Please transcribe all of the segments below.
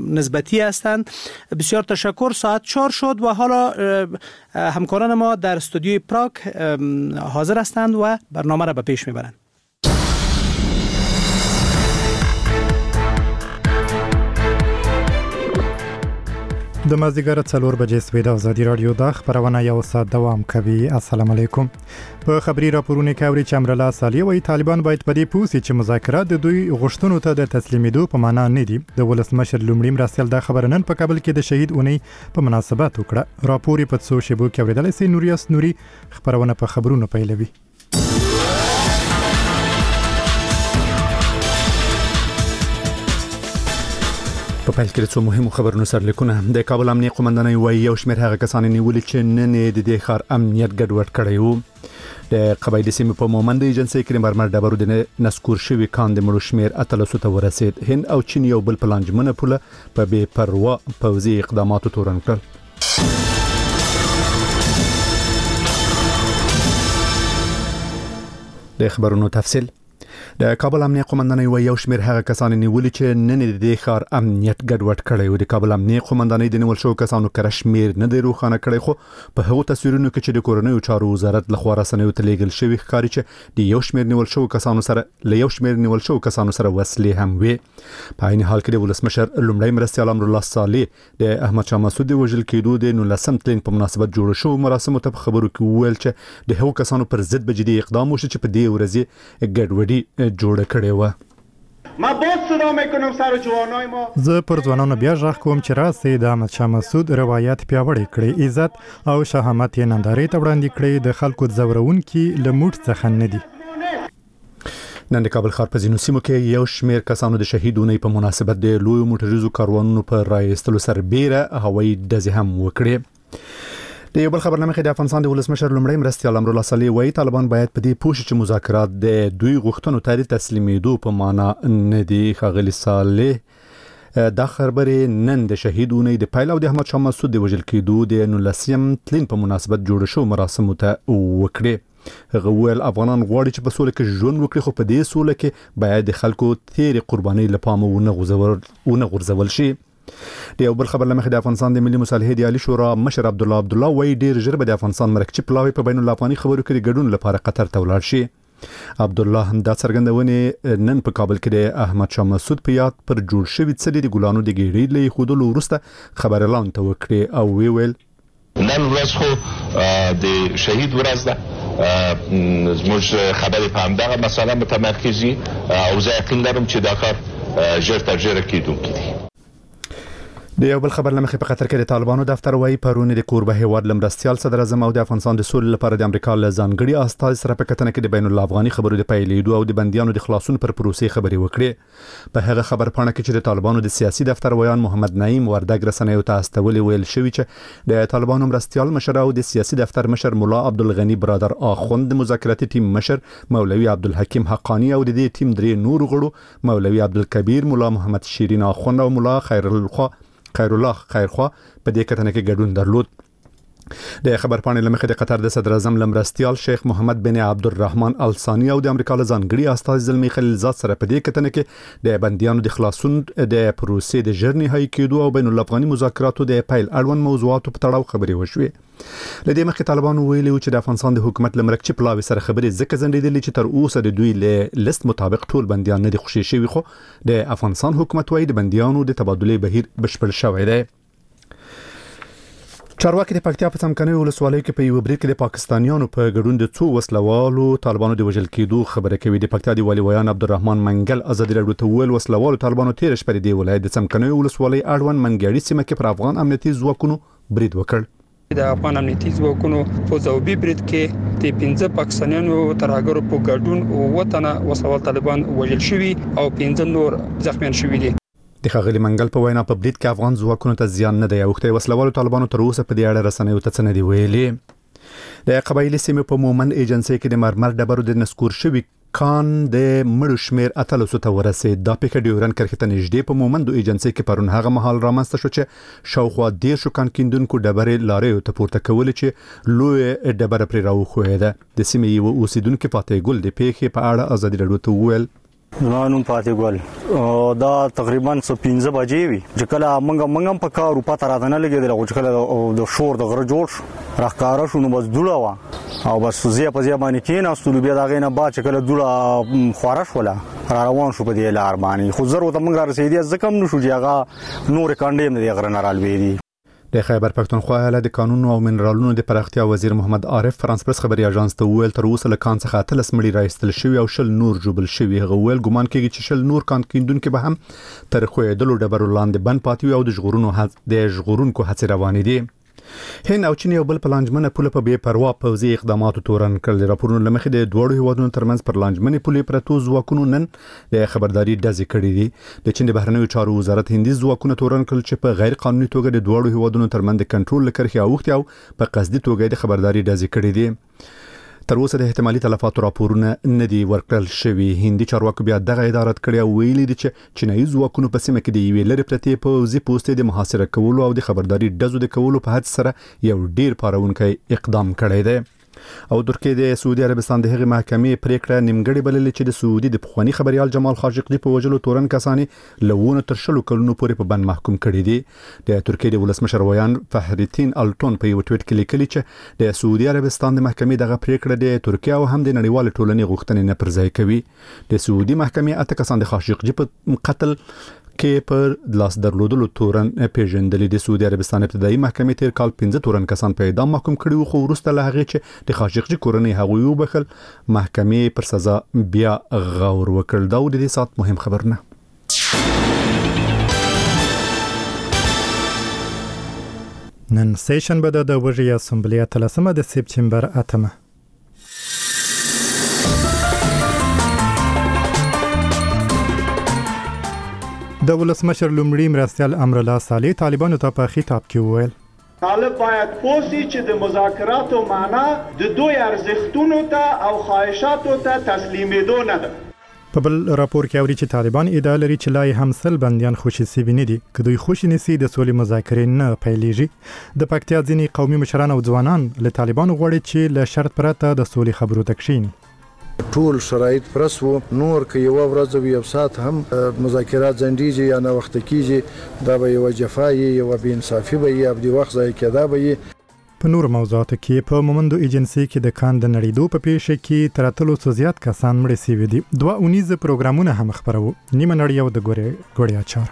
نسبتی هستند. بسیار تشکر. ساعت 4 شد و حالا همکاران ما در استودیوی پراگ حاضر هستند و برنامه را به پیش میبرند. د مازدیګر 4 بجې سوي د ازادي رادیو د خبرونه یو ساعت دوام کوي. السلام علیکم. په خبري راپورونه کې اوري چې امرالله صالح وايي طالبان باید په دې پوسي چې مذاکرات د دوی غوښتنو ته د تسلیمېدو په معنا نه دي. د ولسمشر لومړی مرستیال د خبرنن په کابل کې د شهید اونۍ په مناسبت وکړه. راپور په څو شیبو کې اوریدل سي. نوریاس نوري خبرونه په خبرونو پیلوي. په پیل کې څو مهمو خبرونو سره لیکونه. د کابل امنیه قومندانۍ وايي یو شمېر هغه کسان نیولي چې نن د دې ښار امنیت ګډوډ کړی وو. د قبایلي سیمې په مومند ایجنسۍ کې مرمر ډبرو د نسکور شوي کان د مړو شمېر 300 ته ورسېد. هند او چین یو بل پلانجمنه پوله په بې پروا پوځي اقداماتو تورن کړل. د خبرونو تفصیل. د کابل امنیه قومندانۍ وايي یو شمېر هغه کسان نیولي چې نن د دې ښار امنیت ګډوډ کړی و. د کابل امنیه قومندانۍ د نیول شوو کسانو کره شمېر نه دی روښانه کړی، خو په هغو تصویرونو کې چې د کورنیو چارو وزارت لخوا رسنیو ته لیږل شوي ښکاري چې د یو شمېر نیول شوو کسانو سره وسلې هم وي. په عین حال کې د ولسمشر لومړی مرستیال امرالله صالح د احمد شاه مسعود د وژل کېدو د 19 تلین په مناسبت جوړ شو مراسمو ته په خبرو کې وویل چې د هغو کسانو پر ضد به جدي اقدام وشي چې په دې ورځې ګډوډي جوړه کړې و. ما باز صدا میکنم سر جوانای ما. زه پر ځوانانو بیا غږ کوم چې راسي د احمد شاه مسعود روایت پیاوړی کړي، عزت او شهامت یې نندارې ته وړاندې کړي، د خلکو ځورونکي له موټ څخه نه دي. نن د کابل ښار په ځینو سیمو کې یو شمېر کسانو د شهید اونۍ په مناسبت د لویو موټریزو کاروانونو په رایستلو سربیره هوایي ډزې هم وکړې. د یو بل خبر نامه د افغانستان د ولسمشر لومړی مرستیال امرالله صالح وايي طالبان باید په دې پوه شي چې مذاکرات د دوی غوښتنو ته د تسلیمېدو په معنا نه دي. ښاغلي صالح دا خبرې نن د شهید اونۍ د پیل او د احمد شاه مسعود د وژل کېدو د 19 تلین په مناسبت جوړ شو مراسمو ته وکړې. هغه ویل افغانان غواړي چې په سوله کې ژوند وکړي، خو په دې سوله کې باید د خلکو تیرې قربانۍ له پامه ونه غورځول شي. د یو بل خبر لمخې د افغانستان د ملي مصالحې د عالی شورا مشر عبدالله وایي ډیر ژر به د افغانستان مرکزي پلاوی په بین الافغاني خبرو کې د ګډون لپاره قطر ته ولاړ شي. عبدالله هم دا څرګندونه نن په کابل کې د احمد شاه مسعود په یاد پر جوړ شوي څلي د ګلانو د ګېډۍ له ایښودلو وروسته خبر اعلان ته وکړي او ویل نن ورځ خو د شهید ورځ ده، زموږ خبرې په همدغه مسله متمرکزي او زه یقین لرم چې دا کار ژر تر ژره کیدونکی دی. د یو بل خبر لمخې په قطر کې د طالبانو دفتر وايي پرون د کوربه هیواد لمرستیال صدر اعظم او د افغانستان د سولې لپاره د امریکا له ځانګړي استازي سره په کتنه کې د بین الافغاني خبرو د پیلېدو او د بندیانو د خلاصون پر پروسې خبرې وکړې. په هغه خبر پاڼه کې چې د طالبانو د سیاسي دفتر ویان محمد نعیم وردګ رسنیو ته استولې ویل شوی چې د طالبانو مرستیال مشر او د سیاسي دفتر مشر مولا عبدالغنی برادر اخوند، د مذاکراتي ټیم مشر مولوي عبدالحکیم حقانی او د دې ټیم درې نور غړو مولوي عبدالکبیر، مولا محمد شیرین اخوند او مولا خیرالله خیرخوا په دې کتنه کې ګډون درلود. د خبر پاڼې لمخې د قطر د صدر اعظم لمرستیال شیخ محمد بن عبدالرحمن الثانی او د امریکا له ځانګړي استازي زلمی خلیلزاد سره په دې کتنه کې د بندیانو د خلاصون د پروسې د ژر نهایی کېدو او بین الافغاني مذاکراتو د پیل اړوند موضوعاتو په تړاو خبرې وشوې. لدې مخکې طالبانو ویلي چې د افغانستان د حکومت لمرکچي پلاوی سره خبرې ځکه ځنډېدلې چې تر اوسه د دوی له لیست مطابق ټول بندیان نه دي خوشي شوي، خو د افغانستان حکومت وايي د بندیانو د تبادلې بهیر بشپړ شوی دی. چارواکي د پکتیا په څمکنیو ولسوالۍ کې په یو برید کې د پاکستانیانو په ګډون د څو وسلوالو طالبانو د وژل کېدو خبره کوي. د پکتیا د والي ویان عبدالرحمن منګل ازادي راډیو ته ویل وسلوالو طالبانو تیر شپه د ولایت د څمکنیو ولسوالۍ اړوند منګړي سیمه کې پر افغان امنیتي ځواکونو برید وکړ. د افغان امنیتي ځواکونو په ځوابي برید کې د 15 پاکستانیانو ترهګرو په ګډون وطن وسلوال طالبان وژل شوي او 15 نور زخمیان شوي دي. د ښاغلي منګل په وینا په برید کې افغان ځواکونو ته زیان نه دی اوښتی. وسلوالو طالبانو تر اوسه په دې اړه رسنیو ته څه نه دي ویلي. د قبایلي سیمې په مومند ایجنسۍ کې د مرمر ډبرو د نسکور شوي کان د مړو شمېر 300 ته ورسېد. دا پیښه ډیورن کرښې ته نږدې په مومندو ایجنسۍ کې پرون هغه مهال رامنځته شو چې شاوخوا 10 کان کیندونکو ډبرې لاریو ته پورته کولې چې لوی ډبره پرې راوښویده. د سیمې یو اوسیدونکو فاتح ګل د پیښې په اړه ازادي راډیو ته وویل زما نوم فاتح ګل دا تقریبا 15 بجې وي چې کله موږ هم په کار په تر راځنه لګیدل او چې کله د شور د غره جوړ راخکاره شو نو بس دوړه وا او بس زه په ځای باندې کېناستو بیا دا غینه با چې کله دوړه خورش ولا را روان شو په دې لار باندې خو ضرورت موږ را رسیدي ځکه هم نشو چې هغه نور کاندې نه دی غره نه رالوي. د خیبر پښتونخوا ایالت د قانون او منرالونو د پراختیا وزیر محمد عارف فرانس پرس خبري اژانس ته ویل تر اوسه له کان څخه 13 مړي راایستل شوی او 10 نور جوبل شوی. هغه ویل ګمان کوي چې 10 نور کان کیندونکو به هم تر خوېدلو ډبرو لاندې بند پاتې او د ژغورونکو هڅې روانې دي. هند او چین یو بل پلانجمنه پوله په بے پروا پوځي اقداماتو تورن کړل. راپورونه لمخې د دوړو هیوادونو ترمنځ پرلانجمنې پولې پرتو ځواکونو نن د خبرداري ډزې کړې دي. د چین د بهرنیو چارو وزارت هندي ځواکونه تورن کړل چې په غیر قانوني توګه د دوړو هیوادونو ترمنځ د کنټرول لکرخي اوختي او په قصدي توګه د خبرداري ډزې کړې دي. تر اوسه د احتمالي تلفاتو راپورونه نه دي ورکړل شوی. هندي چارواکو بیا دغه ادارت کړی او ویلي دي چې چینایي ځواکونو په سیمه کې د یوې لرې پرتې پوځي پوستې د محاصره کولو او د خبرداري ډزو د کولو په حد سره یو ډیر پارونکی اقدام کړی دی. او ترکیه د سعودي عربستان د هغې محکمې پریکړه نیمګړې بللې چې د سعودي د پخوانی خبريال جمال خاشقجي په وجلو تورن کسانی لونه تر شلو کلونو پورې په بند محکوم کړي دي. د ترکیه د ولسمشر ویان فخرالدین الټون په یو ټویټ کې لیکلي چې د سعودي عربستان د محکمې دغه پریکړه د ترکیه او هم د نړیوال ټولنې غوښتنې نه پرځای کوي. د سعودي محکمې اته کسان د خاشقجي په قتل کې پر لاس درلودلو تورن پیژندل. د سعودي عربستان ابتدایي محکمې تیر کال 15 تورن کسان په اعدام محکوم کړي خو وروسته له هغه چې د خاشقجي کورنۍ هغوی وبخل محکمې پر سزا بیا غور وکړ. دا د دې سات مهم خبرونه. نن سیشن به د وژې اسمبلیا 13 د سپتمبر 8 د ولسمشر لومړي مرستیال امرالله صالح طالبانو ته په خطاب کې وویل طالب باید پوسی چې د مذاکراتو معنا د دوی ارزښتونو ته او خواهشاتو ته تسلیمېدو نه ده. په بل راپور کې اوري چې طالبان ادعا لري چې لا هم سل بنديان خوشي سوي نه دي. که دوی خوشي نسی د سولې مذاکرې نه پیلېږي. د پکتیا ځینې قومي مشران او ځوانان له طالبانو غواړي چې له شرط پرته د سولې خبرو ته کښیني. ټول شرایط پرسو نور که یو ورځ او یو ساعت هم مذاکرات ځنډیږي یا نه وخت کیږي دا به یو جفای یو بې انصافي به یا د وخت ځای کېدا به. په نور موضوعاتو کې په مومندو ایجنسی کې د کان د نړیدو په پیښه کې تر 300 زیات کسان مړ شوي دي. 2 اونیزه پروګرامونه هم خبرو. نیمه نړۍ او د ګوړیا چار.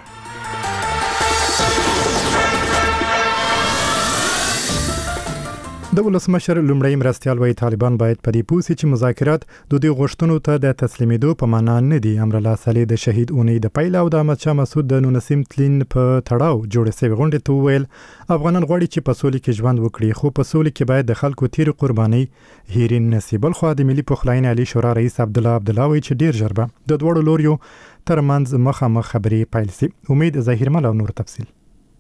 د ولسمشر لومړی مرستیال وایي طالبان باید په دې پوه شي چې مذاکرات د دې غوښتنو ته د تسلیمېدو په معنا نه دي. امرالله صالح د شهید اونۍ د پیل او د احمدشاه مسعود د 19 تلین په تړاو جوړ شوی غونډې ته وویل افغانان غواړي چې په سولې کې ژوند وکړي خو په سولې کې باید د خلکو تیر قرباني هیرین نشي. بل خو د ملي پخلاینې علي شورا رئیس عبدالله وایي چې ډیر ژر به د دوړو لوریو ترمنځ مخامخ خبرې پیل شي. امید ظاهرمل او نور تفصیل.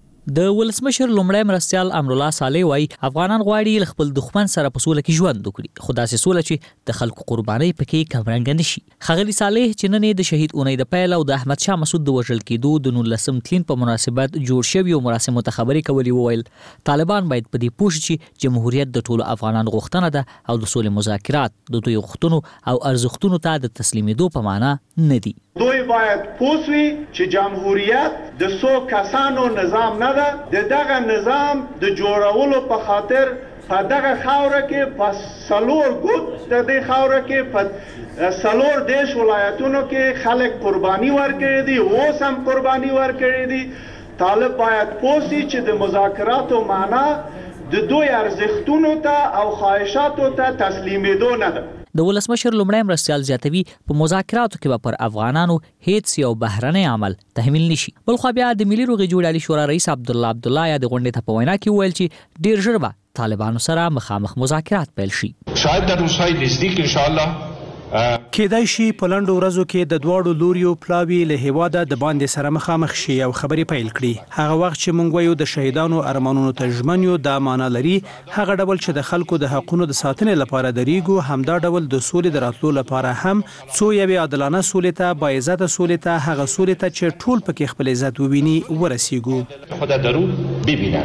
د ولسمشر لومړی مرستیال امرالله صالح وایي افغانان غواړي خپل دښمن سره په سوله کې ژوند وکړي خو داسې سوله چې د خلکو قرباني پکې کمرنګ نشي. ښاغلي صالح چې نن د شهید اونۍ د پیل او د احمدشاه مسعود د وژل کېدو د 19 تلین په مناسبت جوړ شوی او مراسمو ته خبرې کولې وویل طالبان باید په دې پوه شي چې جمهوریت د ټولو افغانانو غوښتنه ده او د سولې مذاکرات د دوی غوښتنو او ارزښتونو ته د تسلیمېدو په معنا نه دي. دوی باید پوسوي چې جمهوریت د 100 کسانو نظام نه ده. دغه نظام د جوړولو په خاطر په دغه خاوره کې په سلور ګوت د دې خاوره کې په سلور دیش ولایتونو کې خلک قرباني ورکړي دي اوس هم قرباني ورکړي دي. طالب باید پوسي چې د مذاکراتو معنا د دوی ارزښتونو ته او خواهشاتو ته تسلیمېدو نه ده. د ولسمشر لومړی مرستیال زیاتوي په مذاکراتو کې به پر افغانانو هیڅ یو بهرنی عمل تحمیل نشي. بل خو بیا د ملي روغې جوړې علي شورا رئیس عبدالله یا د غونډې ته په وینا کې ویل چې ډیر ژر به طالبانو سره مخامخ مذاکرات پیل شي. شاید در روزهای نزدیک ان شاء الله کېدای شي په لنډو ورځو کې د دواړو لوریو پلاوی له هیواده د باندې سره مخامخ شي او خبرې پیل کړي. هغه وخت چې موږ وایو د شهیدانو ارمانونو ته ژمن یو دا معنا لري هغه ډول چې د خلکو د حقونو د ساتنې لپاره درېږو همدا ډول د سولې د راتلو لپاره هم څو یوې عادلانه سولې ته با عزت سولې ته هغه سولې ته چې ټول پکې خپل عزت وویني ورسیږو. خدا درو ببینن.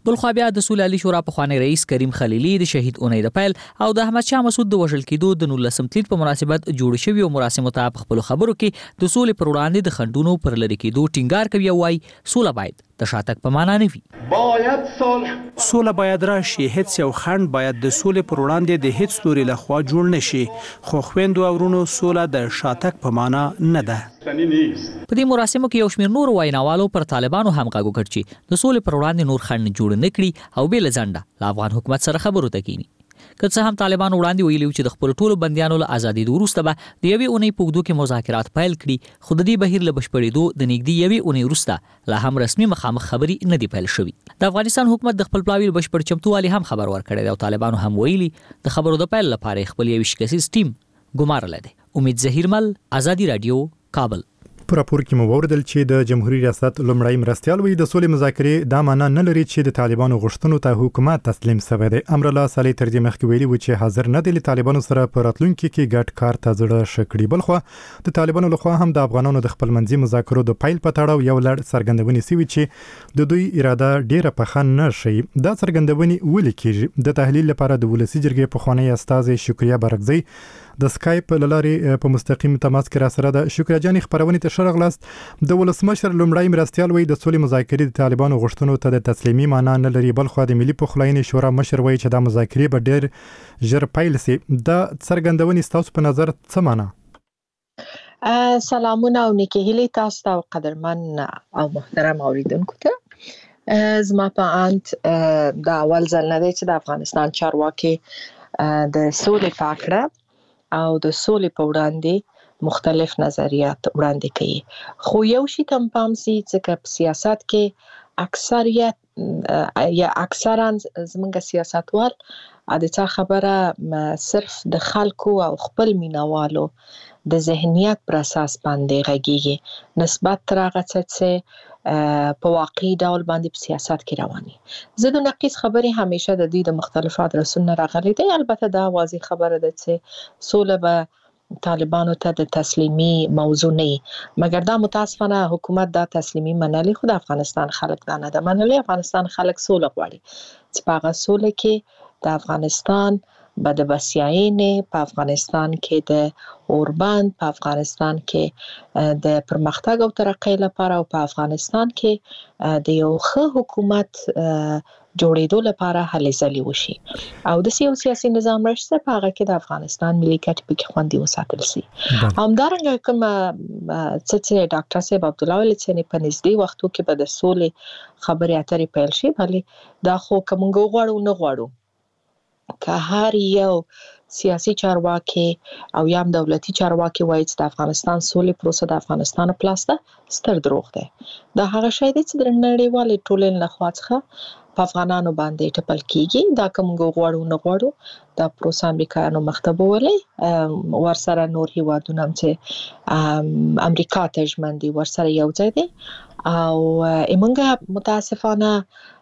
بلخو بیا د سولې عالی شورا پخوانی رئیس کریم خلیلی د شهید اونۍ د پیل او د احمد شاه مسعود د وژل کېدو د 19 تلین په مناسبت جوړ شوی او مراسمو ته په خپل خبرو کې د سولې پر وړاندې د خندونو پر لری کېدو ټینګار کوي او وايي سوله باید د شاتګ په معنا نه وي. باید سوله باید راشي، هیڅ یو خند باید د سولې پر وړاندې د هیڅ لوري لخوا جوړ نشي، خو خويندو او ورونو سوله د شاتګ په معنا نه ده. په دې مراسمو کې یو شمېر نور ویناوالو پر طالبانو هم غږ وکړ چې د سولې پر وړاندې نور خند جوړ نه کړي او بل ځنډه له افغان حکومت سره خبرو ته کینی. که څه هم طالبانو وړاندې ویلي چې د خپل ټولو بندیانو له ازادۍ وروسته به د یوې اونۍ په اوږدو کې مذاکرات پیل کړي، خو د دې بهیر له بشپړېدو د نږدې یوې اونۍ وروسته لا هم رسمي مخامخ خبرې نه دي پیل شوي. د افغانستان حکومت د خپل پلاوي بشپړ چمتووالي هم خبر ورکړی دی او طالبانو هم ویلي د خبرو د پیل لپاره خپل یو شکسیز ټیم ګمارلی دی. امید ظهیرمل، آزادي رادیو، کابل. په راپور کې مو وردل چې د جمهوریت ریاست لومړی مرستیال وی د سولې مذاکرې دا معنا نه لري چې د طالبانو غوښتنو ته حکومت تسلیم شوی دی. امرالله صالح تر دې مخکې ویلي و چې حاضر نه دی له طالبانو سره په راتلونکي کې ګډ کار ته زړه ښه کړي. بلخو د طالبانو لخوا هم د افغانانو د خپلمنځي مذاکرو د پیل په تړاو یو لړ څرګندونې شوي چې د دوی اراده ډیره پخه نه شي. دا څرګندونې ولې کیږي؟ د تحلیل لپاره د ولسی جرګې پخوانی استاد شکریا برکزی د سکایپ لارې په مستقیم تماس کې را سره د شکریا جان خبرونه ته شرغلاست. د ولسمشر لومړی مرستیال وی د سولې مذاکرې د طالبانو غوښتنو ته د تسلیمي معنا نه لري، بلخو د ملي پخلاینې شورا مشر وی چې د مذاکرې به ډېر ژر پیل شي. دا څرګندونې ستاسو په نظر څه معنا؟ سلامونه او نیکی هیلې تاسو ته او قدرمن او محترم اوریدونکو ته. زما په اند دا اول ځل نه دی چې د افغانستان چارواکي د سولې په اړه او د سولې په وړاندې مختلف نظریات وړاندې کوي، خو یو شی تم پام سي چې په سیاست کې اکثریت یا اکثرا زمونږ سیاستوال د څه خبره صرف د خلکو او خپل مینوالو د ذهنیت پر اساس باندې غږیږي نسبت تر هغه څه په واقعي ډول باندې په سیاست کې رواني. زه د نقیص خبرې همیشه د دې د مختلفو ادرسونو راغلي دی. البته دا واضح خبره ده چې سوله به طالبانو ته د تسلیمي موضوع نه، مګر دا متاسفانه حکومت دا تسلیمي منلي، خو د افغانستان خلک دا نه ده منلي. افغانستان خلک سوله غواړي چې په هغه سوله کې د افغانستان به د بسیاینې، په افغانستان کې د اوربند، په افغانستان کې د پرمختګ او ترقۍ لپاره او په افغانستان کې د یو ښه حکومت جوړېدو لپاره هلې ځلې وشي او د سیاسي نظام راشي په هغه کې د افغانستان ملي ګټې پکې خوندي وساتل شي. همدارنګه کوم چې ډاکټر صاحب عبدالله ویل چې په نږدې وختو کې به د سولې خبرې اترې پیل شي، بلې دا خو که موږ غواړو نه غواړو که هر یو سیاسي چارواکي او یم دولتي چارواکي وایي چې د افغانستان سولې پروسه د افغانستان پلاسته ستر دروغ دی. دا هغه شی دی چې د نړیوالې ټولنې لخوا څخه په افغانانو باندې ټپل کیږي. دا کوم غواړو نه غواړو دا پروسه امریکایانو مخته بولې ورسره نور هیوادونه چې امریکا ته ژمن دي ورسره یو ځای دي او موږ متاسفانه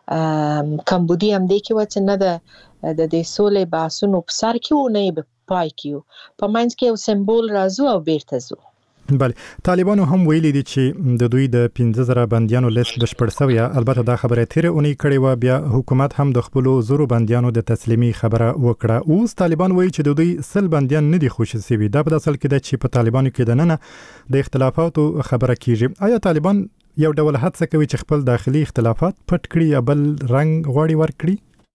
کمبودي هم دی کې و چې نه د دې سولې بحثونو په سر کې و نه به پای کې په منځ کې یو سمبول راځو او بیرته ځو. بله، طالبانو هم ویلي دي چې د دوی د 15,000 بندیانو لیست بشپړ شوی. البته دا خبره تیره اونۍ کړې و، بیا حکومت هم د خپلو زرو بندیانو د تسلیمي خبره وکړه. اوس طالبان وایي چې د دوی 100 بندیان نه دي خوشي شوي. دا په اصل کې ده چې په طالبانو کې دننه د اختلافاتو خبره کیږي. آیا طالبان یو ډول هڅه کوي چې خپل داخلي اختلافات پټ کړي یا بل رنګ غواړي ورکړي؟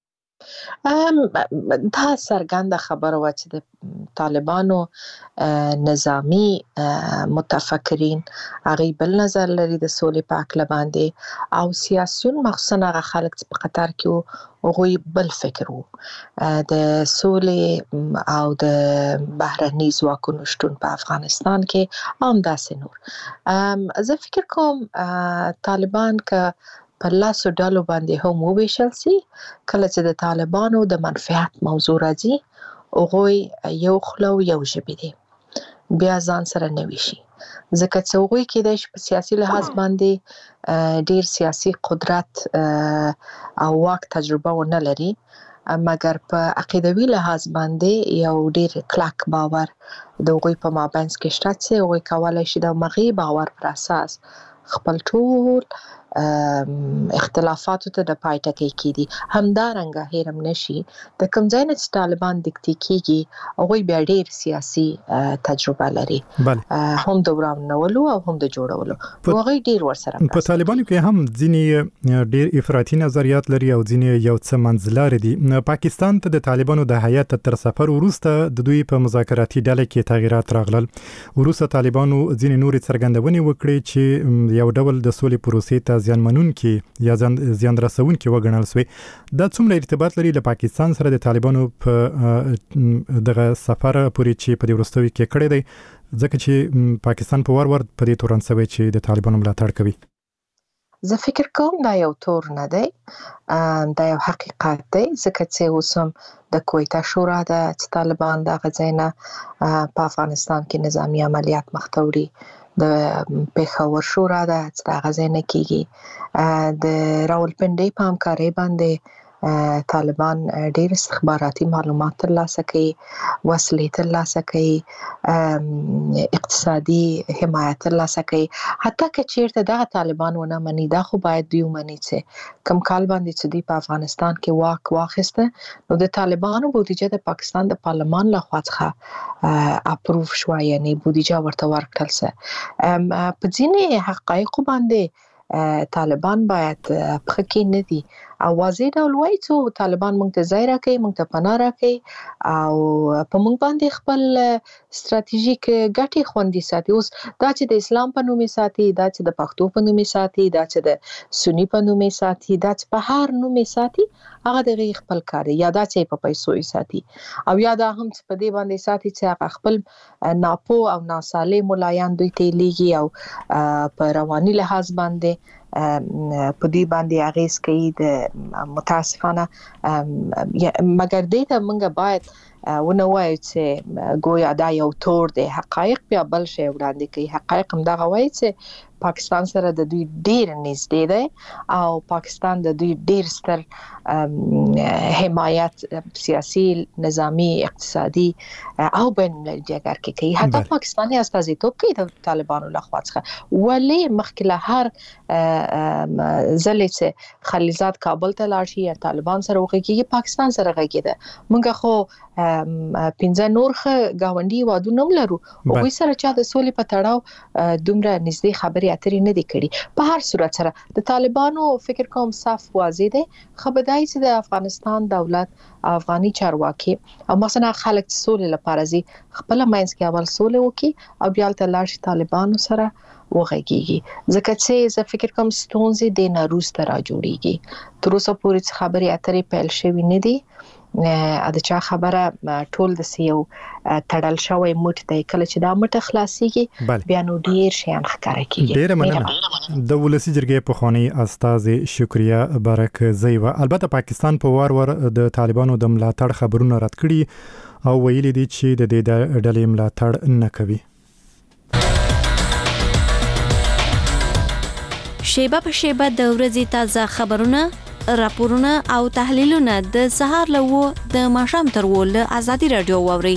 دا څرګنده خبره و چې د طالبانو نظامی متفکرین هغه بل نظر لري د سولې په اړه باندې او سیاسيون مخصوصا هغه خلک چې په قطر کې هغوی بل فکر وو د سولې او د بهرني ځواکونو شتون په افغانستان کې هم داسې نور. زه فکر کوم طالبان که په لاسو ډلو باندې هم وویشل سي، کله چې د طالبانو د منفعت موضوع راځي هغوی یو خوله او یو ژبې دي، بیا ځان سره نه ویشي، ځکه چې هغوی کېدای شي په سیاسي لحاظ باندې ډیر سیاسي قدرت او واک تجربه ونه لري، مګر په عقیدوي لحاظ باندې یو ډیر کلک باور د هغوی په مابینځ کې شته چې هغوی کولی شي د مغې باور پر اساس خپل ټول اختلافاتو ته د پای ټکی کیدي. همدارنګه هیرم نشي د کوم ځای نه چې طالبان دکتي کیږي هغه بیا ډیر سیاسي تجربه لري، هم د ورانولو او هم د جوړولو، هغه ډیر ورسره. په طالبانو کې هم ځینې ډیر افراطي نظریات لري او ځینې یو څه منځلاري دي. پاکستان ته د طالبانو د هیات تر سفر وروسته د دوی په مذاکراتي ډله کې تغیرات راغلل. وروسته طالبانو ځینې نورې څرګندونې وکړې چې یو ډول د سولې پروسې ته زیانمنونکي یا زیان رسونکي وګڼل شوی. دا څومره ارتباط لري له پاکستان سره د طالبانو په دغه سفر پورې چې په دې وروستیو کې کړی دی، ځکه چې پاکستان په وار په دې تورن شوی چې د طالبانو ملاتړ کوي؟ زه فکر کوم دا یو تور نه دی، دا یو حقیقت دی، ځکه چې اوس هم د کویتا شورا د طالبان د غزینا په افغانستان کې نظامی عملیات مختوري، د پیښور شورا د غزینا کېږي، د راولپنډي په همکارۍ باندې طالبان ډېر استخباراتي معلومات ترلاسه کوي، وسلې ترلاسه کوي، اقتصادي حمایت ترلاسه کوي. حتی که چیرته دغه طالبان ونه مني، دا خو باید دوی ومني چې کم کال باندې چې دوی په افغانستان کې واک واخیسته نو د طالبانو بودیجه د پاکستان د پارلمان لخوا څخه اپروف شو، یعنی بودیجه ورته ورکړل سه. په ځینې حقایقو باندې طالبان باید پخې نه دي او واضح ډول وایي چې طالبان موږ ته ځای راکوي، موږ ته پناه راکوي او په موږ باندې خپل ستراتیژیک ګټې خوندي ساتي. اوس دا چې د اسلام په نوم ساتي، دا چې د پښتو په نوم ساتي، دا چې د سنی په نوم ساتي، دا چې په هر نوم ساتي، هغه د خپل کار یا دا چې په پیسو ساتي، او یا دا هم چې په دې باندې ساتي چې هغه خپل ناپو او ناسالم ملایان دوی ته لیږي او په رواني لحاظ باندې په دې باندې اغیز کوي. د متاسفانه مګر دې ته موږ باید ونه وایو چې ګویا دا یو تور دی. حقایق بیا بل شی وړاندې کوي. حقایق هم دغه وایي چې پاکستان سره د دوی ډیر نږدې دی او پاکستان د دوی ډیر ستر حمایت سیاسي، نظامی، اقتصادي او بین المللي جګړه کې کوي. حتی پاکستاني استازیتوب کوي د طالبانو لخوا څخه. ولې مخکې له هر ځلې چې خلیلزاد کابل ته لاړ شي یا طالبان سره وغږیږي، پاکستان سره غږیده. موږ خو 15 نور گاونډي وادونه لرو او وې سره چا د سولې په تړاو دومره نږدې خبرې اترې نه دي کړي. په هر صورت سره د طالبانو فکر کوم صف واضح دی. خبردای چې د افغانستان دولت، افغاني چارواکي او مثلا خلک سولې لپاره زی خپل مینس کې اول سولې وکي او بیا ته لاړ شي طالبانو سره وغږیږي. ځکه چې زه فکر کوم ستونزې د ناروسته را جوړیږي. تر اوسه پورې خبرې اترې پیل شوې نه دي. د چا خبره ټول د سیو تړل شوی موټ دی. کله چې دا موټ خلاصيږي بیا نو ډیر شیان ښکاره کیږي. ډیر مننه. د ولسی جرګې پخوانی استاد شکریا برکزی و البته پاکستان په وار د طالبانو د ملاتړ خبرونه رد کړي او ویلي دي چې د دې ډلې ملاتړ نه کوي. شیبه په شیبه د ورځې تازه خبرونه، راپورونه او تحلیلونه د سهار له د ماښام تر له ازادي رادیو واوري.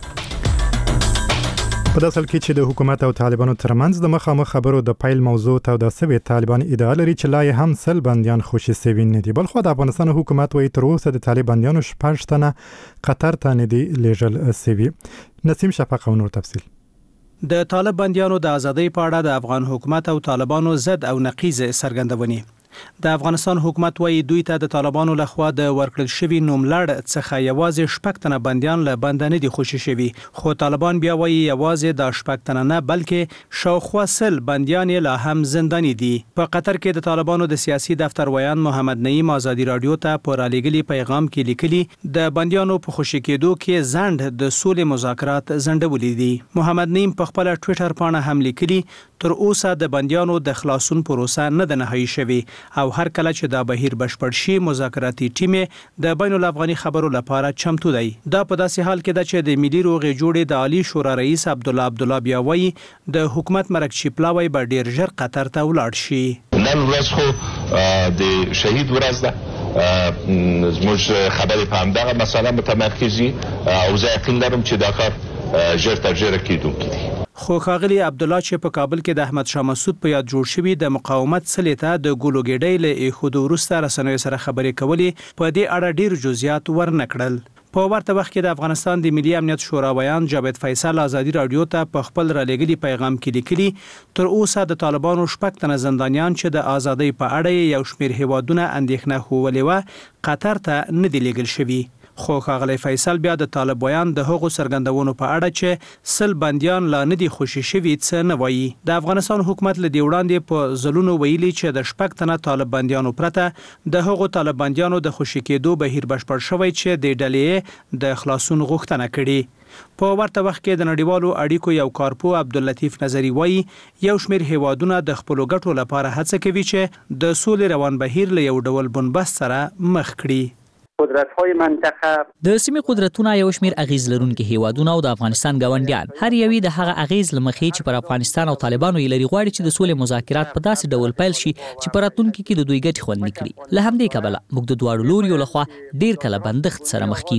په داسل کې چې د حکومت او طالبانو ترمنځ د مخامخ خبرو د پایل موضوع ته د سوي طالبان ادعا لري چې لا هم سل بنديان خوشي سوي نه دي. بلخو د افغانستان حکومت وایي تر اوسه د طالبانو 6 تنه قطر ته نه دي لیږل سوي. نسیم شفق او نور تفصیل. د طالب بنديانو د ازادۍ په اړه د افغان حکومت او طالبانو ضد او نقیض سرګندونې. د افغانستان حکومت وایي دوی ته د طالبانو لخوا د ورکړل شوی نوملړ څخه یوازې 6 تنه بنديان له بند نه دي خوشي شوي، خو طالبان بیا وایي یوازې د 6 تنه نه بلکې شاوخوا 100 بنديان لا هم زنداني دي. په قطر کې د طالبانو د سیاسي دفتر ویان محمد نعیم ازادي رادیو ته په رالیږلي پیغام کې لیکلي د بنديانو په خوشي کېدو کې ځند د سولې مذاکرات ځندولې دي. محمد نعیم په خپل ټوئیټر باندې هم لیکلي تر اوسه د بنديانو د خلاصون پروسه نه ده نهایی شوی او هر کله چې دا بهیر بشپړ شي مذاکراتي ټیم د بین الافغاني خبرو لپاره چمتو دی. دا په داسې حال کې ده چې د ملي روغې جوړې د عالی شورا رئیس عبدالله بیاوي د حکومت مرکچی پلاوی به ډیر ژر قطر ته ولاړ شي. نن ورځ خو د شهید ورځ ده. زموږ خبرې په همدغه مسله متمرکزي او زه یقین لرم چې دا کار ژر تر ژره کیدونکی دی. خو ښاغلي عبدالله چې په کابل کې د احمد شاه مسعود په یاد جوړ شوي د مقاومت څلې ته د ګولوګېډۍ له ایښودو وروسته رسنیو سره خبرې کولې په دې اړه ډېر جزئیات ورنکړل. په ورته وخت کې د افغانستان د ملي امنیت شورا ویان جاوید فیصل ازادي رادیو ته په خپل رالېږلي پیغام کې لیکلي تر اوسه د طالبانو 6 تنه زندانیان چې د ازادۍ په اړه یو شمېر هیوادونه اندېښنه ښوولې وه قطر ته نه دي لیږل شوي. خو ښاغلی فیصل بیا د طالب ویان د هغو څرګندونو په اړه چې 100 بندیان لا نه دي خوشي شوي څه نه وایي. د افغانستان حکومت له دې وړاندې په ځلونو ویلي چې د 6 تنه طالب بندیانو پرته د هغو طالب بندیانو د خوشي کېدو بهیر بشپړ شوی چې د ډلې د خلاصون غوښتنه کړې. په ورته وخت کې د نړیوالو اړیکو یو کارپو عبداللطیف نظری وایي یو شمېر هیوادونه د خپلو ګټو لپاره هڅه کوي چې د سولې روان بهیر له یو ډول بنبست سره مخ کړي. قدرت‌های منطقه د سیمې قدرتونه یو شمېر اغیز لرونکي هیوادونه او د افغانستان ګاونډیان هر یوی د هغه اغیز لمخې چې پر افغانستان او طالبانو یې لري غواړي چې د سولې مذاکرات په داسې ډول پیل شي چې په راتلونکي کې د دوی ګټې خوندي کړي. له همدې کبله موږ د دواړو لوریو لخوا ډیر کله بندښت سره مخ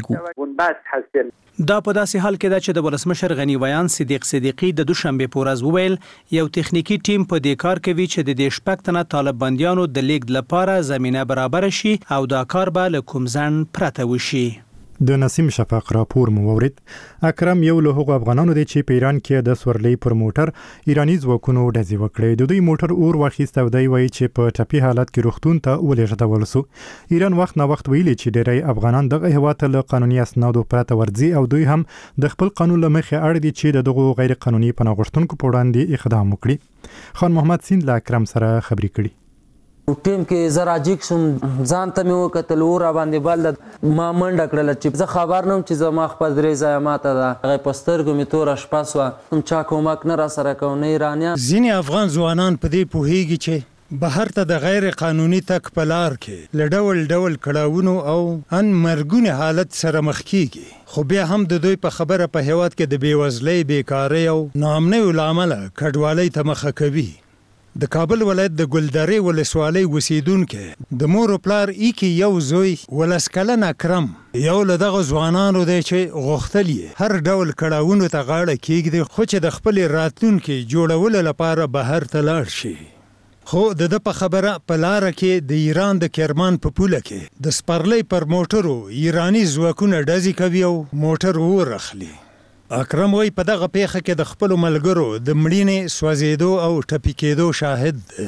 کیږو. دا په داسې حال کې ده چې د ولسمشر غنی ویان صدیق صدیقی د دوشنبه په ورځ وویل یو تخنیکی ټیم په دې کار کوي چې د دې 6 تنه طالب بندیانو د لیږد لپاره زمينه برابر شي او دا کار به له کوم ځن پرته وشي. د نسیم شفاق راپور مو وورید. اکرم یو له هغو افغانانو دی چې په ایران کې د سورلۍ پر موټر ایرانی ځواکونو ډزې وکړې. د دوی موټر اور واخیست او دی وایي چې په ټپي حالت کې روغتون ته ولېږدول سو. ایران وخت نه وخت ویلي چې ډېری افغانان دغه هیواد ته له قانوني اسنادو پرته ورځي او دوی هم د خپل قانون له مخې اړ دي چې دغه غیر قانوني پناه غوښتونکو په وړاندې اقدام وکړي. خان محمد سیند له اکرم سره خبرې کړي. ټیم کې زه راجیک شوم ځان ته مې وکتل اور باندې بل ما منډه کړله چې زه خبر نه وم چې زما خپل درې ځایه ماته ده هغه په سترګو مې توره شپه سوه کوم چا کومک نه راسره کوو نه ایرانیان. ځینې افغان ځوانان په دې پوهیږي چې بهر ته د غیر قانوني تک په لار کې له ډول ډول کړاوونو او ان مرګونې حالت سره مخ کیږي خو بیا هم د دوی په خبره په هیواد کې د بېوزلۍ بیکارۍ او ناامنیو له امله کډوالۍ ته مخه کوي. د کابل ولایت د ګلدرې ولسوالۍ اوسیدونکی د مور او پلار ایکي یو زوی 19 کلن اکرم یو له دغه ځوانانو دی چې غوښتل یې هر ډول کړاوونو ته غاړه کیږدي خو چې د خپلې راتلونکي جوړولو لپاره بهر ته لاړ شي. خو د ده په خبره په لاره کې د ایران د کرمان په پوله کې د سپرلۍ پر موټرو ایرانی ځواکونه ډزې کوي او موټر اور اخلي. اکرم وای په دغه پیښه کې د خپل ملګرو د مړینې سوځېدو او ټپي کېدو شاهد دی.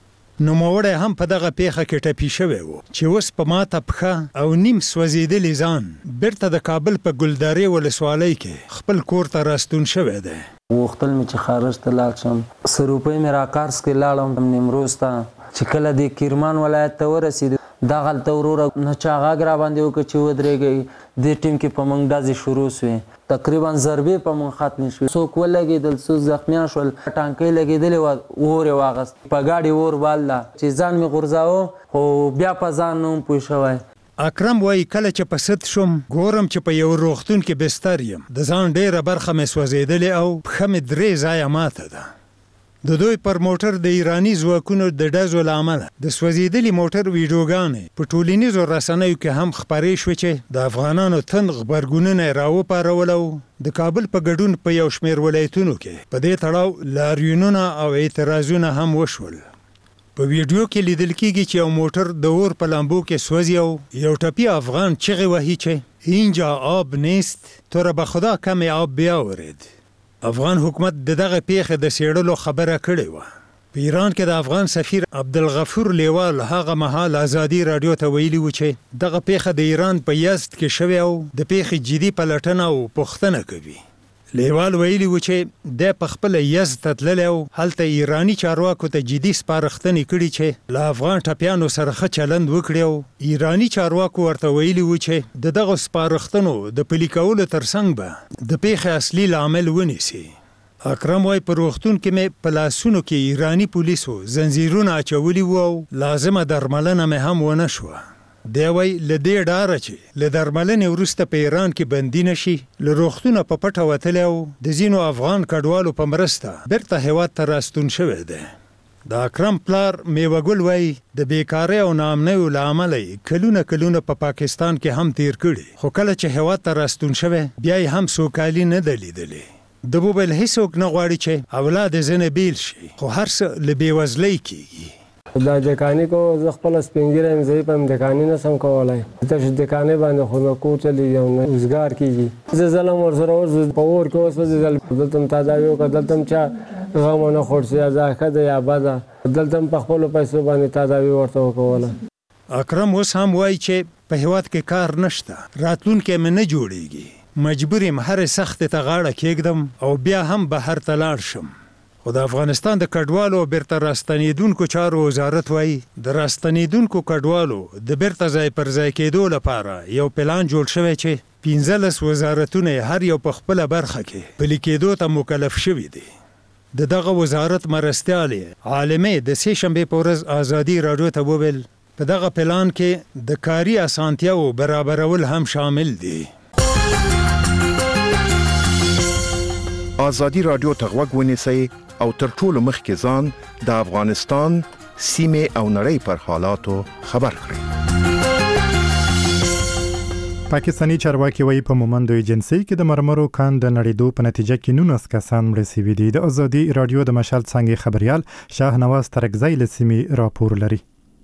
نوموړی هم په دغه پیښه کې ټپي شوی و چې اوس په ماته پښه او نیم سوځېدلی ځان بیرته د کابل په ګلدرې ولسوالۍ کې خپل کور ته راستون شوی دی. غوښتل مې چې خارج ته لاړ شم. 100 روپۍ مې راکارس کې لاړم نیمروز ته چې کله د کرمان ولایت ته ورسېد دغلته وروره نه چا غږ راباندې وکړه چې ودرېږئ. دې ټیم کې په موږ ډزې شروع سوې تقریبا ضربې په موږ ختمې شوې. څوک ولګېدل څوک زخمیان شول ټانکۍ لګېدلې وه اور یې واغست په ګاډي اور باله چې ځان مې غورځاوه خو بیا په ځان نه وم پوه شوی. اکرم وایي کله چې په ست شوم ګورم چې په یو روغتون کې بستر یم د ځان ډېره برخه مې سوځېدلې او پښه مې 3 ځایه ماته ده. د دوی پر موټر د ایرانی ځواکونو د ډزو له امله د سوځېدلي موټر ویډیوګانې په ټولنیزو رسنیو کې هم خپرې شوې چې د افغانانو تند غبرګونونه یې راوپارول او د کابل په ګډون په یو شمېر ولایتونو کې په دې تړاو لاریونونه او اعتراضونه هم وشول. په ویډیو کې لیدل کېږي چې یو موټر د اور په لامبو کې سوځي او یو ټپي افغان چغې وهي چې اینجا آب نیست تو را به خدا کم آب بیاورید. افغان حکومت دغه پیښه د څېړلو خبره کړې وه. په ایران کې د افغان سفیر عبدالغفور لیوال هغه مهال ازادي رادیو ته ویلي و چې دغه پیښه د ایران په یزد کې شوې او د پیښې جدي پلټنه او پوښتنه کوي. لیوال ویلي و چې د په خپل یزد ته تللی او هلته ایرانی چارواکو ته جدي سپارښتنې کړي چې له افغان ټپیانو سره ښه چلند وکړي او ایرانی چارواکو ورته ویلي و چې د دغه سپارښتنو د پلي کولو ترڅنګ به د پیښې اصلي لامل ونیسي. اکرم وای په روغتون کې مې په لاسونو کې ایرانی پولیسو زنځیرونه اچولي وو او لازمه درملنه مې هم ونه شوه. دی وای له دې ډاره چې له درملنې وروسته په ایران کې بندي نشي له روغتونه په پټه وتلی او د ځینو افغان کډوالو په مرسته بیرته هیواد ته راستون شوی دی. د اکرم پلار میوه ګل وای د بیکارۍ او ناامنیو له امله کلونه په پاکستان کې هم تیر کړي خو کله چې هیواد ته راستون شوی بیا یې هم سوکالي نه ده لیدلې. د بوبل هیڅوک نه غواړي چې اولاد زنه بیل شي خو هر څه له بیوزلۍ کیږي دا دکانې کو ز خپل سپینګره زې په دکانې نه سم کولای د دکانې باندې خو نو کو چلی یو روزګار کیږي ز ظلم ور سره ور په ور کو اوس دلته تداوی او دلته چا غوونه خورسي ازاکه د یا بدا دلته په خپل پیسو باندې تداوی ورته وکوله. اکرم اوس هم وایي چې په هیواد کې کار نشته راتلونکي مې نه جوړیږي مجبور یم هر سخت ته غاړه کېږدم او بیا هم بهر ته لاړ شم. خو د افغانستان د کډوالو بیرته راستنیدونکو چارو وزارت وایي د راستنیدونکو کډوالو د بیرته ځای پر ځای کېدو لپاره یو پلان جوړ شوی چې 15 وزارتونه هر یو په خپله برخه کې پلي کېدو ته مکلف شوي دي. د دغه وزارت مرستیالې عالمې د سې شنبې په ورځ ازادي راډیو ته وویل په دغه پلان کې د کاري اسانتیاو برابرول هم شامل دي. ازادي راډیو ته غوږ ونیسئ او تر ټولو مخکې ځان د افغانستان سیمې او نړۍ پر حالاتو خبر کړئ. پاکستانی چارواکي وایي په مومندو ایجنسی کې د مرمرو کان د نړیدو په نتیجه کې 19 کسان مړه شوي دي. د ازادي راډیو د مشال څنګه خبريال شاهنواز ترکزی له سیمې راپور لري.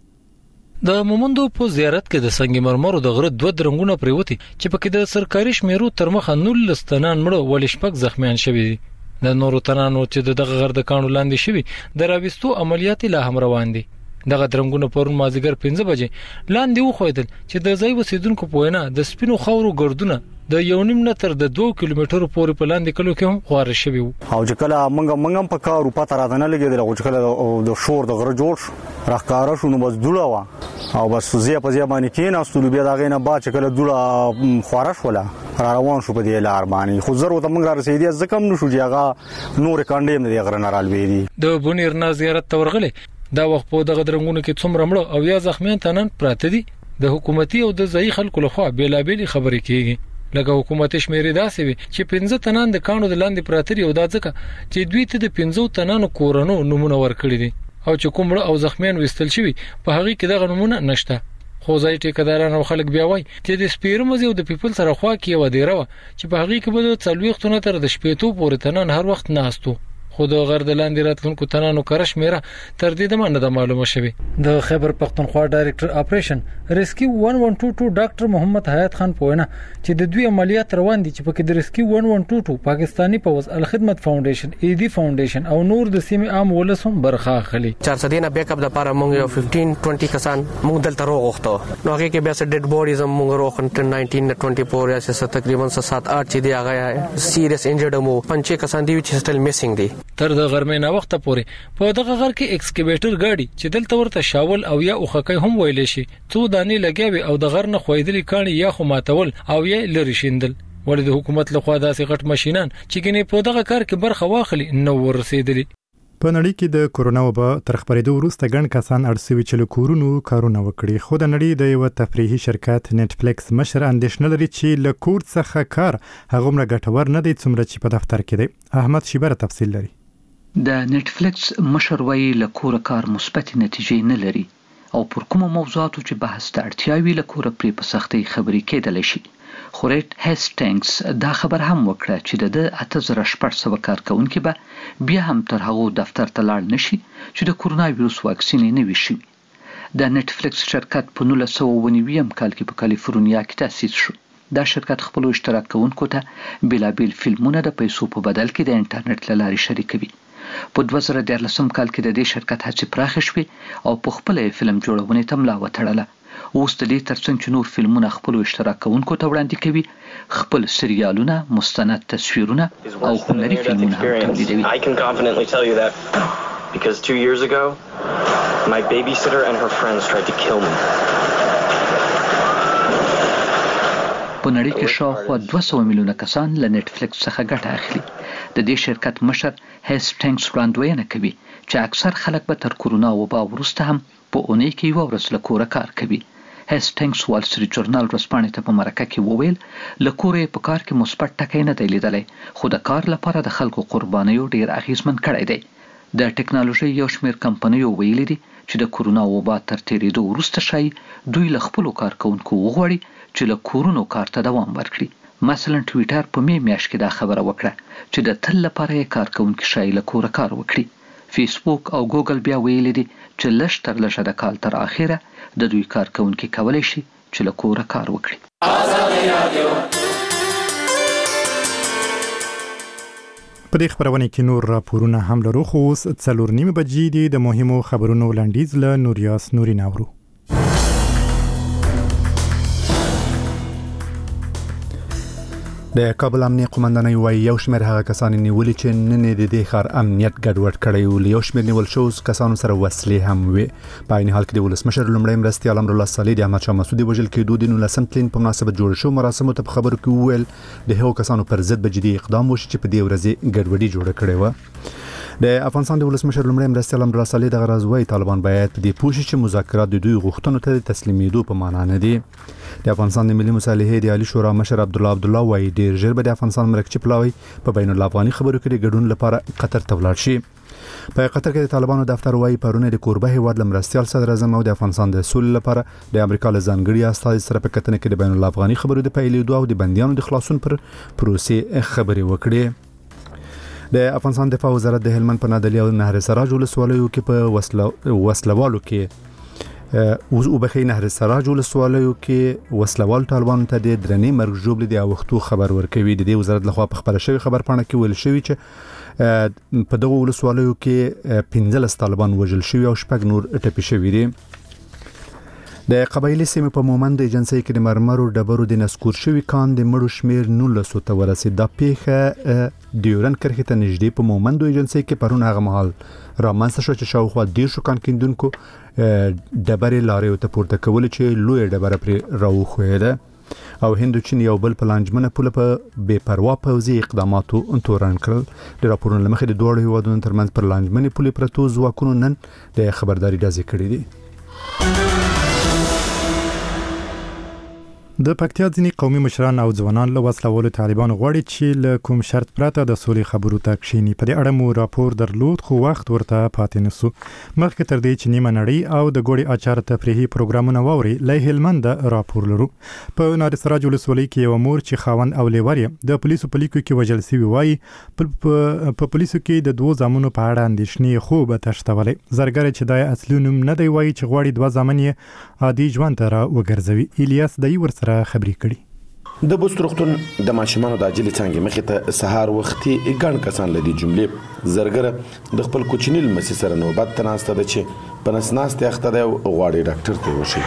د مومندو په زیارت کې د سنگ مرمرو د غره دوه درنګونه پریوتي چې پکې د سرکاري شمیرو تر مخه 19 تنان مړه ول شپږ زخمیان شوي دي. د نورو تنانو چې دغه غر د کانو لاندې شوي د راوستو عملیات لا هم روان دي. دغه درنګونه پرون مازیګر 5 بجې لاندې وخویدل چې د ځای وسیدونکو په وینا د سپینو خاورو ګردونه د 1.5 متر د 2 کیلومترو پورې په لاندې کلو کې هم خوار شوی وو. او چې کله منګم په کارو پته راځنه لګیدل او چې کله د شور د غره جوړ راخکاره شو نو بس دوله وا او بس زیه په زیه باندې کې ناستلو بیا دغه نه با چې کله دوله خوارش ولا را روان شو په دې لار باندې خو ضرورت موږ را رسیدي ځکه نو شو چې هغه نور کاندې نه غره نه رالوي دي. د بونیر نه زیارت تورغله دا وخت په دغه درنګونو کې څومره مړه او یا زخمیان تنن پراته دي. د حکومتي او د ځای خلکو لخوا بیلابېلې خبرې کیږي. لکه حکومت شمیرې داسې وي چې 15 تنان د کانو د لاندې پراته دي او دا ځکه چې دوی ته د 15 تنانو کورونو نمونه ورکړي دي او چې کوم او زخمیان وستل شوی په هغه کې دغه نمونه نشته. خو ځای ټیکداران او خلک بیا وایي چې د سپیرمز او د پیپل سره خوا کې و دی راو چې په هغه کې به 40 تنه تر د شپېتو پورې تنان هر وخت ناستو. خو د غر د لاندې راتلونکو تنانو کرش میرا تر دې د مننه معلومه شوی. د خیبر پختونخوا ډایریکټر اپریشن ریسکیو 1122 ډاکټر محمد حیات خان پوینه چې د دوی عملیات روان دي چې پکې د ریسکیو 1122 پاکستانی پوز الخدمت فاونډیشن ایدی فاونډیشن او نور د سیمې عام ولسم برخه اخلي. 400 نه بیک اپ د لپاره موږ یو 15-20 کسان موږ دلته روغخته نو هغه کې بیا څه ډیډ بوډیز موږ روغ 19-24 یا څه تقریبا 7-8 چې دی هغه سیریس انجرډ مو 5 کسان دی چې سټل میسینګ دي. تر د غرمې نه وخت پورې په دغه غر کې ایکسکیویټر گاډي چې دلته ورته شاول او یا اوخکای هم ویل شي څو دانې لګیاوي او د غر نه خویدلې کانی یا خو ماتول او یا لری شیندل. ولې د حکومت لخوا داسې غټ ماشينان چې ګنې په دغه کار کې برخه واخلي نو ورسېدلي. په نړۍ کې د کورونا وبا تر خبرېدو وروسته ګڼ کسان اړ شوي چې له کورونو کارونه وکړي. خو د نړۍ د یو تفریحي شرکت نتفلیکس مشر اندېښنه لري چې له کور څخه کار هغومره ګټور نه دی څومره چې په دفتر کې دی. احمد شیبر تفصیل لري. د نتفلیکس مشر وایي له کوره کار مثبت نتیجې نه لري او پر کومو موضوعاتو چې بحث ته اړتیا وي له کوره پرې په سختۍ خبرې کېدلی شي. خو ریټ هیسټینګز دا خبر هم وکړه چې د 8600 کارکونکي به بیا هم تر هغو دفتر ته لاړ نشي چې د کورونا وایروس واکسین نه وي شوی. د نتفلیکس شرکت په 1999 کال کې په کالیفورنیا کې تأسیس شو. دا شرکت خپل اشتراک کوونکو ته بیلابیل فلمونه د پیسو په بدل کې د انټرنیټ له لارې شریکوي. په 2014 کال کې د دې شرکت هڅې پراخې شوې او په خپل فلم جوړونې ته ملا وتړله. اوس د دې ترڅنګ چې نور فلمونه خپل اشتراک کوونکو ته وړاندې کوي خپل سریالونه مستند تصویرونه او هنري فلمونه هم تولیدوي. I can confidently tell you that because 2 years ago my babysitter and her friends tried to kill me. په نړۍ کې شاوخوا 200 میلیونه کسان له نتفلیکس څخه ګټه اخلي. د دې شرکت مشر هیسټینګز وړاندوینه کوي چې اکثر خلک به تر کورونا وبا وروسته هم په اونۍ کې یوه ورځ له کوره کار کوي. هیسټینګز وال سټریټ جورنال ورځپاڼې ته په مرکه کې وویل له کوره یې په کار کې مثبت ټکی نه دی لیدلی خو د کار لپاره د خلکو قربانیو ډیر اغیزمن کړی دی. د ټکنالوژۍ یو شمېر کمپنیو ویلي دي چې د کورونا وبا تر تېرېدو وروسته ښایي دوی له خپلو کارکوونکو وغواړي چې له کورونو کار ته دوام ورکړي. مثلا ټویټر په میاشت کې دا خبره وکړه چې د تل لپاره یې کارکونکي شایي له کوره کار وکړي. فیسبوک او ګوګل بیا ویلي دي چې لږ تر لږه د کال تر اخره د دوی کارکونکي کولی شي چې له کوره کار وکړي. په دې خبرونه کې نور راپورونه هم لرو، خو اوس 4:30 بجې دي. د مهمو خبرونو لنډیز له نوریاس نوري ناورو. د کابل امنیه قومندانۍ وایي یو شمېر هغه کسان نیولي چې نن د دې ښار امنیت ګډوډ کړی و. له یو شمېر نیول شوو کسانو سره وسلې هم وې. په عین حال کې د ولسمشر لومړی مرستیال امرالله صالح د احمدشاه مسعود وژل کېدو د 19 تلین په مناسبت جوړ شو مراسمو ته په خبرو کې وویل د هغو کسانو پر ضد به جدي اقدام وشي چې په دې ورځې ګډوډي جوړه کړې وه. د افغانستان د ولسمشر لومړی مرستیال امرالله صالح دغه راز وایي طالبان باید په دې پوه شي چې مذاکرات د دوی غوښتنو ته د تسلیمېدو په معنا نه دي. د افغانستان د ملي مصالحې د عالی شورا مشر عبدالله وایي ډېر ژر به د افغانستان مرکزي پلاوی په بین الافغاني خبرو کې د ګډون لپاره قطر ته ولاړ شي. په قطر کې د طالبانو دفتر وایي پرونه د کوربه هیواد مرستیال صدر اعظم او د افغانستان د سولې لپاره د امریکا له ځانګړي استازي سره په کتنه کې د بین الافغاني خبرو د پیلېدو او د بندیانو د خلاصون پر پروسې خبرې وکړي. د افغانستان دفاع وزارت د هلمند په نادعلي او نهر سراج ولسوالیو کې په وسلوالو کې نهر سراج ولسوالیو کې وسلوال طالبانو ته د درنې مرګ ژوبلې د اوختو خبر ورکوي. د دې وزارت لخوا په خبره شوی خبرپاڼه کې ویل شوی چې په دغه ولسوالیو کې 15 طالبان وژل شوي او 6 نور ټپي شوي دي. د قبایلی سیمې په مومند ایجنسۍ کې د مرمرو ډبرو د نسکور شوي کان د مړو شمیر 19 ته ورسید. دا پیښه د یورن کرښې ته نږدې په مومند ایجنسۍ کې پرون هغه مهال رامنځته شو چې شاوخوا 10 کان کیندونکو ډبرې لارې ته پورته کول چې لوی ډبره پرې راوښویده او هند چین یو بل پلانجمنه پوله په بے پروا پوځي اقداماتو تورن کړل. د راپورونو لمخې د دوه هیوادونو ترمنځ پر لانجمنه پوله پرتو ځواکونو نن د خبرداري ډزې کړې دي. د پکتیا ځینې قومي مشران او ځوانان له وسلوالو طالبانو غواړي چې له کوم شرط پرته د سولې خبرو ته کښیني. په دې اړه مو راپور درلود خو وخت ورته پاتې نسو. مخکې تر دې چې نیمه نړۍ او د ګوړې اچار تفریحي پروګرامونه واوري له هلمند راپور لرو. په نهر سراج ولسوالۍ کې یو مور چې خاوند او لیور د پولیسو په لیکو کې وژل شوی وایي په پولیسو کې د دوه زامنو په اړه اندېښنې خوب تشتولې. زرګر چې دای اصلي نوم نه دی وایي چې غواړي دوه زامن یې عادي ژوند ته را وګرځوي. الیاس دای ورسره خبرې کړي. د بوست روغتون د ماشومانو د عاجلې څانګې مخې ته سهار وختي ګڼ کسان له دې جملې زرګره د خپل کوچني لمسي سره نوبت ته ناسته ده چې په نس ناستې اخته دی او غواړي ډاکټر ته وشي.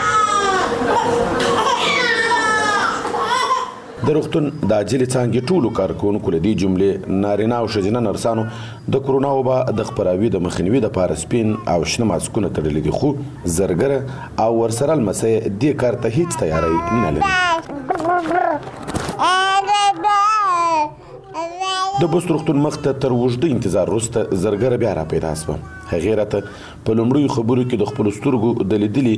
د روغتون د عاجلې څانګې ټولو کارکوونکو له دې جملې نارینه او ښځینه نرسانو د کرونا وبا د خپراوي د مخنیوي لپاره سپین او شنه ماسکونه تړلي دي، خو زرګره او ورسره لمسی دې کار ته هیڅ تیاری نه لري. د بوست روغتون مخ ته تر اوږده انتظار وروسته زرګره بیا را پیدا شوه. هغې راته په لومړیو خبرو کې د خپلو سترګو د لیدلي